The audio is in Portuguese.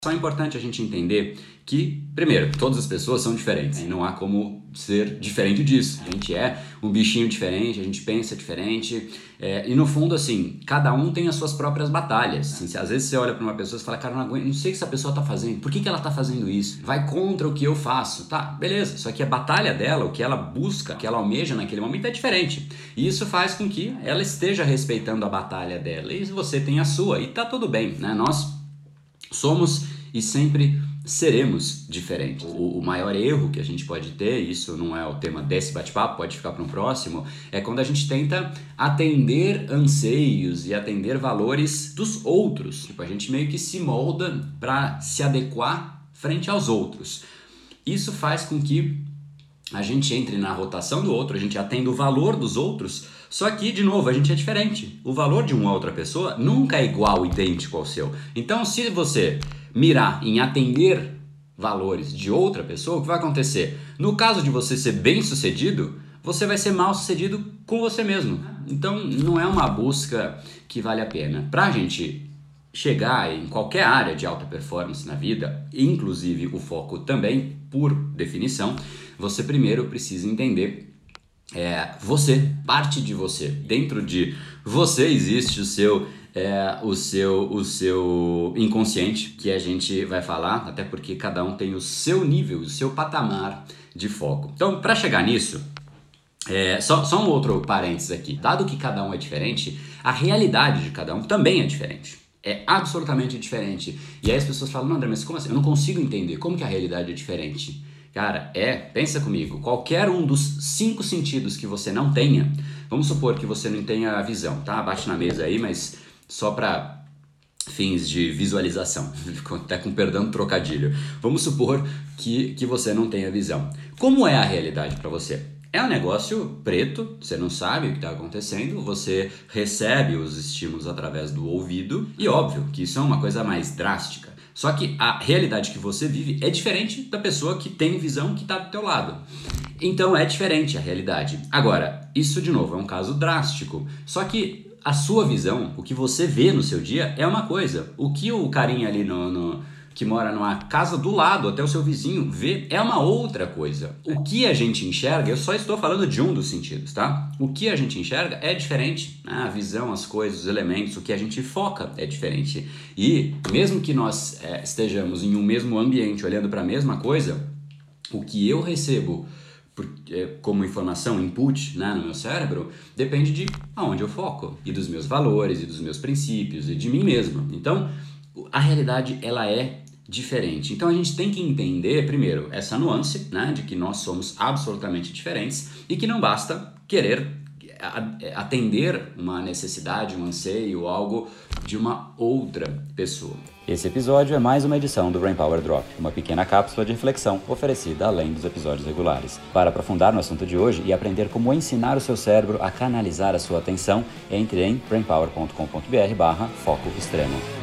Só é importante a gente entender que, primeiro, todas as pessoas são diferentes e não há como ser diferente disso. A gente é um bichinho diferente, a gente pensa diferente e no fundo, assim, cada um tem as suas próprias batalhas. Assim, às vezes você olha para uma pessoa e fala, cara, não sei o que essa pessoa tá fazendo, por que ela tá fazendo isso? Vai contra o que eu faço. Tá, beleza, só que a batalha dela, o que ela busca, o que ela almeja naquele momento é diferente. E isso faz com que ela esteja respeitando a batalha dela e você tem a sua e tá tudo bem, né? Nós somos e sempre seremos diferentes. O maior erro que a gente pode ter, isso não é o tema desse bate-papo, pode ficar para um próximo, é quando a gente tenta atender anseios e atender valores dos outros. Tipo, a gente meio que se molda para se adequar frente aos outros. Isso faz com que a gente entre na rotação do outro, a gente atenda o valor dos outros, só que, de novo, a gente é diferente. O valor de uma outra pessoa nunca é igual, idêntico ao seu. Então, se você mirar em atender valores de outra pessoa, o que vai acontecer? No caso de você ser bem sucedido, você vai ser mal sucedido com você mesmo. Então, não é uma busca que vale a pena. Para a gente chegar em qualquer área de alta performance na vida, inclusive o foco também, por definição, você primeiro precisa entender você, parte de você. Dentro de você existe o seu inconsciente, que a gente vai falar, até porque cada um tem o seu nível, o seu patamar de foco. Então, para chegar nisso, só um outro parênteses aqui. Dado que cada um é diferente, a realidade de cada um também é diferente. É absolutamente diferente. E aí as pessoas falam, não, André, mas como assim? Eu não consigo entender. Como que a realidade é diferente? Cara, pensa comigo, qualquer um dos 5 sentidos que você não tenha, vamos supor que você não tenha a visão, tá? Bate na mesa aí, mas só para fins de visualização, até com perdão do trocadilho. Vamos supor que você não tenha visão. Como é a realidade para você? É um negócio preto, você não sabe o que está acontecendo, você recebe os estímulos através do ouvido e óbvio que isso é uma coisa mais drástica. Só que a realidade que você vive é diferente da pessoa que tem visão que está do teu lado. Então é diferente a realidade. Agora, isso de novo é um caso drástico. Só que a sua visão, o que você vê no seu dia é uma coisa. O que o carinha ali que mora numa casa do lado, até o seu vizinho, vê é uma outra coisa. O que a gente enxerga, eu só estou falando de um dos sentidos, tá? O que a gente enxerga é diferente. A visão, as coisas, os elementos, o que a gente foca é diferente. E mesmo que nós estejamos em um mesmo ambiente, olhando para a mesma coisa, o que eu recebo como informação, input, né, no meu cérebro, depende de aonde eu foco, e dos meus valores, e dos meus princípios, e de mim mesmo. Então, a realidade, ela é diferente. Então a gente tem que entender, primeiro, essa nuance, né, de que nós somos absolutamente diferentes e que não basta querer atender uma necessidade, um anseio, algo de uma outra pessoa. Esse episódio é mais uma edição do Brain Power Drop, uma pequena cápsula de reflexão oferecida além dos episódios regulares. Para aprofundar no assunto de hoje e aprender como ensinar o seu cérebro a canalizar a sua atenção, entre em brainpower.com.br/foco extremo.